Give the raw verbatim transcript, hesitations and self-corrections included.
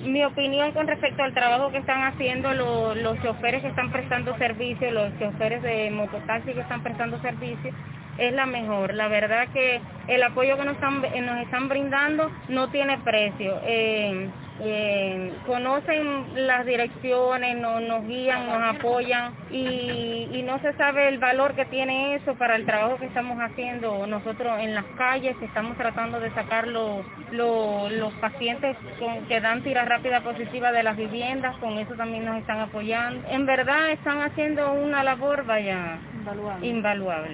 Mi opinión con respecto al trabajo que están haciendo los, los choferes que están prestando servicio, los choferes de mototaxi que están prestando servicio, es la mejor. La verdad que el apoyo que nos están, eh, nos están brindando no tiene precio. Eh, eh, conocen las direcciones, no, nos guían, nos apoyan y, y no se sabe el valor que tiene eso para el trabajo que estamos haciendo nosotros en las calles. Estamos tratando de sacar los, los, los pacientes con, que dan tira rápida positiva de las viviendas, con eso también nos están apoyando. En verdad están haciendo una labor, vaya, invaluable. invaluable.